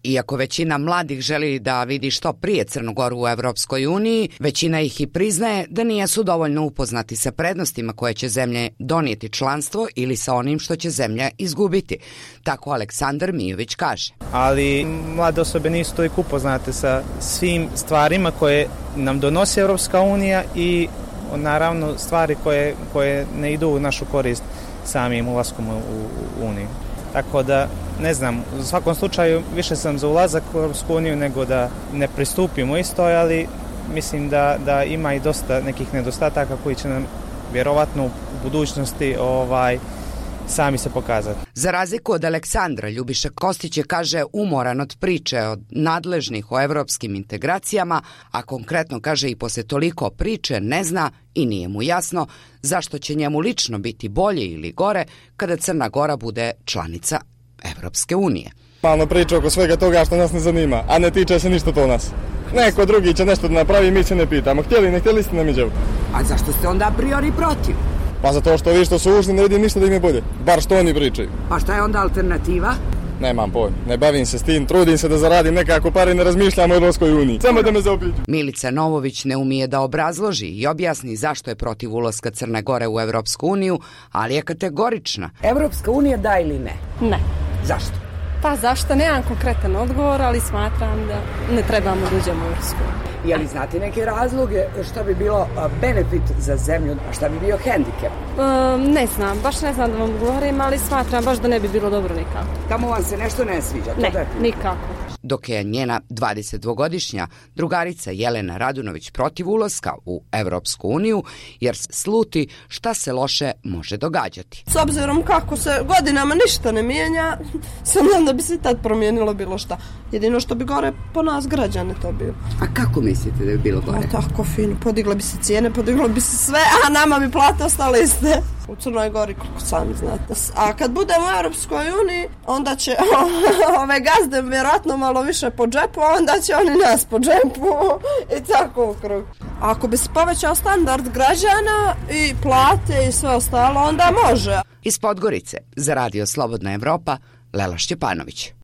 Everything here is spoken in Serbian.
Iako većina mladih želi da vidi što prije Crnu Goru u Evropskoj uniji, većina ih i priznaje da nisu dovoljno upoznati sa prednostima koje će zemlje donijeti članstvo ili sa onim što će zemlja izgubiti. Tako Aleksandar Mijović kaže. Ali mlade osobe nisu toliko upoznate sa svim stvarima koje nam donosi Evropska unija i naravno stvari koje ne idu u našu korist samim ulaskom u Uniju. Tako da, ne znam, u svakom slučaju više sam za ulazak u Evropsku uniju nego da ne pristupimo isto, ali mislim da ima i dosta nekih nedostataka koji će nam vjerovatno u budućnosti sami se pokazati. Za razliku od Aleksandra, Ljubiša Kostić je, kaže, umoran od priče od nadležnih o evropskim integracijama, a konkretno, kaže, i posle toliko priče ne zna i nije mu jasno zašto će njemu lično biti bolje ili gore kada Crna Gora bude članica Evropske unije. Malo priča oko svega toga što nas ne zanima, a ne tiče se ništa to nas. Neko drugi će nešto da napravi, mi se ne pitamo. Htjeli, ne htjeli ste nam iđevu. A zašto ste onda a priori protiv? Pa zato što vi što su ušli ne vidim ništa da im je bolje. Bar što oni pričaju. Pa šta je onda alternativa? Nemam pojma, ne bavim se s tim, trudim se da zaradim nekako pare i ne razmišljam o Evropskoj uniji. Samo da me zaobiđu. Milica Novović ne umije da obrazloži i objasni zašto je protiv ulaska Crne Gore u Evropsku uniju, ali je kategorična. Evropska unija da ili ne? Ne. Zašto? Pa zašto? Nemam konkretan odgovor, ali smatram da ne trebamo da uđemo u Evropsku uniju. Je li znate neke razloge što bi bilo benefit za zemlju, a što bi bio hendikep? Ne znam, baš ne znam da vam govorim, ali smatram baš da ne bi bilo dobro nikako. Tamo vam se nešto ne sviđa? Ne, nikako. Dok je njena 22-godišnja drugarica Jelena Radunović protiv ulaska u Evropsku uniju, jer sluti šta se loše može događati. S obzirom kako se godinama ništa ne mijenja, sumnjam da bi se tad promijenilo bilo šta. Jedino što bi gore po nas građane to bilo. A kako mislite da bi bilo gore? O, tako fino, podigla bi se cijene, podigla bi se sve, a nama bi plate ostale iste. U Crnoj Gori, kako sami znate. A kad budemo u Europskoj uniji, onda će ove gazde vjerojatno malo više po džepu, a onda će oni nas po džepu i tako u krug. Ako bi se povećao standard građana i plate i sve ostalo, onda može. Iz Podgorice za Radio Slobodna Evropa, Lela Šćepanović.